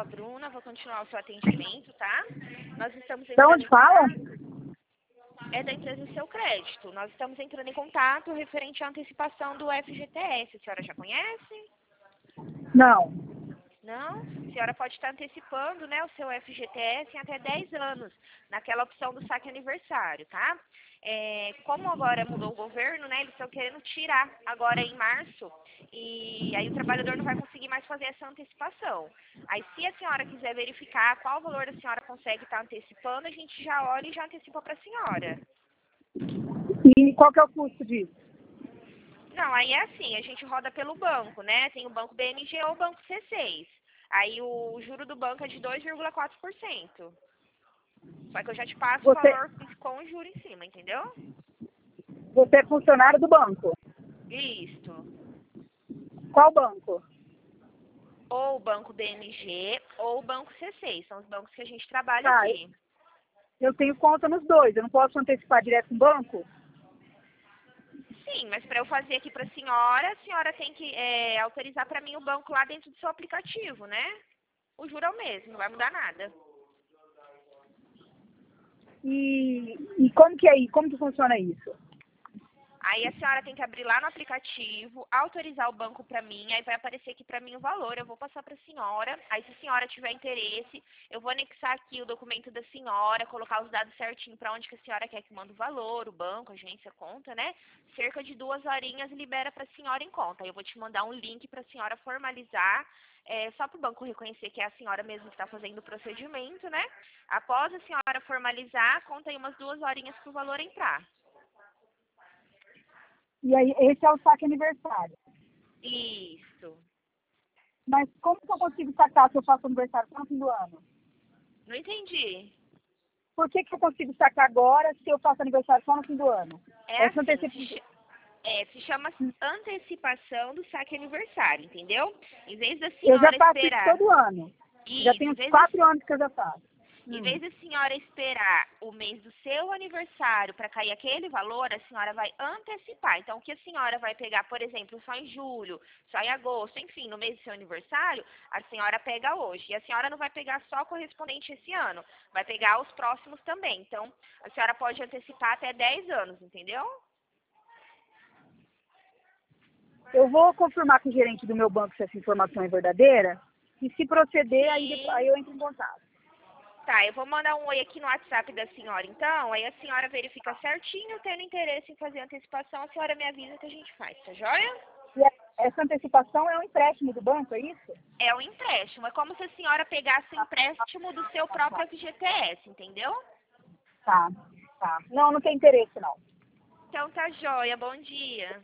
a Bruna, vou continuar o seu atendimento, tá? Nós estamos De onde fala? É da empresa Seu Crédito. Nós estamos entrando em contato referente à antecipação do FGTS. A senhora já conhece? Não. Não? A senhora pode estar antecipando, né, o seu FGTS em até 10 anos, naquela opção do saque aniversário, tá? Como agora mudou o governo, né, eles estão querendo tirar agora em março, e aí o trabalhador não vai conseguir mais fazer essa antecipação. Aí se a senhora quiser verificar qual valor a senhora consegue estar antecipando, a gente já olha e já antecipa para a senhora. E qual que é o custo disso? Não, aí é assim, a gente roda pelo banco, né? Tem o banco BMG ou o banco C6. Aí o juro do banco é de 2,4%. Só que eu já te passo o valor com o juro em cima, entendeu? Você é funcionário do banco? Isto. Qual banco? Ou o banco BMG ou o banco C6. São os bancos que a gente trabalha Tá, aqui. eu tenho conta nos dois. Eu não posso antecipar direto no banco? Sim, mas para eu fazer aqui para a senhora tem que autorizar para mim o banco lá dentro do seu aplicativo, né? O juro é o mesmo, não vai mudar nada. E como que é isso? Como que funciona isso? Aí a senhora tem que abrir lá no aplicativo, autorizar o banco para mim, aí vai aparecer aqui para mim o valor, eu vou passar para a senhora. Aí se a senhora tiver interesse, eu vou anexar aqui o documento da senhora, colocar os dados certinho para onde que a senhora quer que manda o valor, o banco, a agência, conta, né? Cerca de 2 horinhas libera para a senhora em conta. Aí eu vou te mandar um link para a senhora formalizar, só para o banco reconhecer que é a senhora mesmo que está fazendo o procedimento, né? Após a senhora formalizar, conta aí umas 2 horinhas para o valor entrar. E aí, esse é o saque aniversário. Isso. Mas como que eu consigo sacar se eu faço aniversário só no fim do ano? Não entendi. Por que eu consigo sacar agora se eu faço aniversário só no fim do ano? É assim, se chama antecipação do saque aniversário, entendeu? Em vez da Eu já senhora faço isso esperar... todo ano. Já Isso, tem uns 4 anos que eu já faço. em vez da senhora esperar o mês do seu aniversário para cair aquele valor, a senhora vai antecipar. Então, o que a senhora vai pegar, por exemplo, só em julho, só em agosto, enfim, no mês do seu aniversário, a senhora pega hoje. E a senhora não vai pegar só correspondente esse ano, vai pegar os próximos também. Então, a senhora pode antecipar até 10 anos, entendeu? Eu vou confirmar com o gerente do meu banco se essa informação é verdadeira. E se proceder, aí eu entro em contato. Tá, eu vou mandar um oi aqui no WhatsApp da senhora, então. Aí a senhora verifica certinho, tendo interesse em fazer antecipação, a senhora me avisa que a gente faz, tá joia? E essa antecipação é um empréstimo do banco, é isso? É um empréstimo, é como se a senhora pegasse o empréstimo do seu próprio FGTS, entendeu? Tá. Não tem interesse, não. Então tá joia, bom dia.